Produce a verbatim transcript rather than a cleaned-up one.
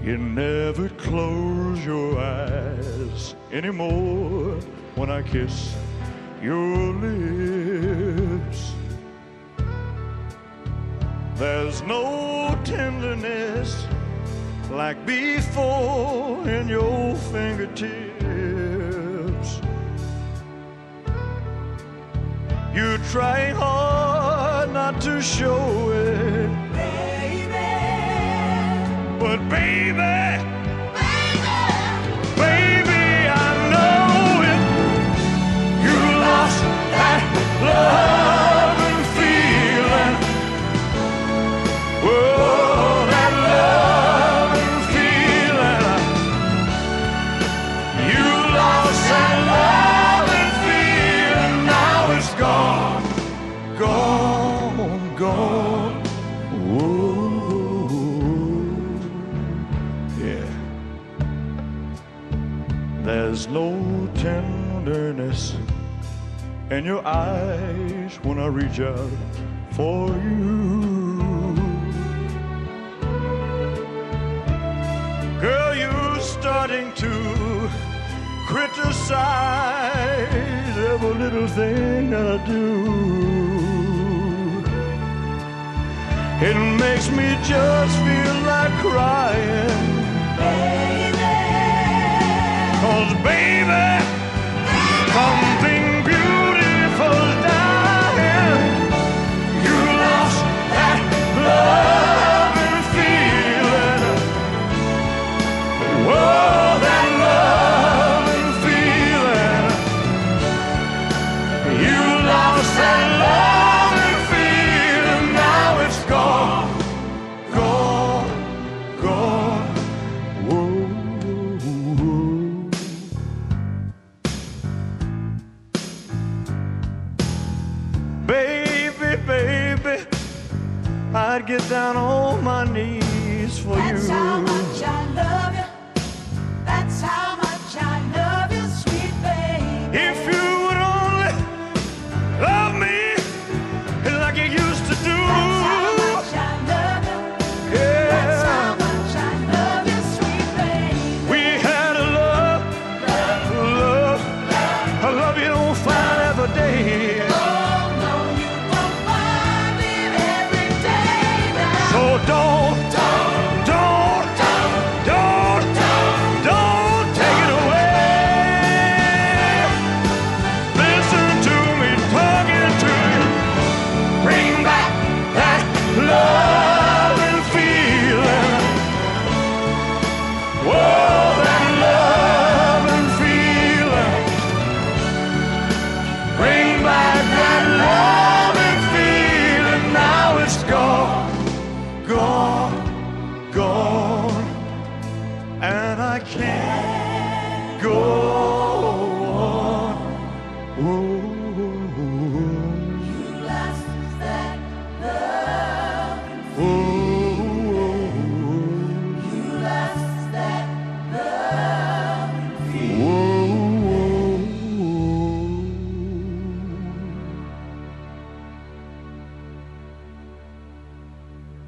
You never close your eyes anymore when I kiss your lips. There's no tenderness like before in your fingertips. You're trying hard not to show it, Baby, but baby, baby, baby, I know it. You lost that love and feeling. Whoa, that love and feeling. You lost that love and feeling. Now it's gone, gone, gone. Whoa, yeah. There's no tenderness in your eyes when I reach out for you. Girl, you're starting to criticize every little thing that I do. It makes me just feel like crying. baby, 'Cause baby, something beautiful's dying. You lost that love and feeling. Whoa, that love and feeling. You lost that love and feeling. Now it's gone, gone, gone. Whoa, whoa. Baby, baby, I'd get down on my knees for that's you. how much I love you. That's how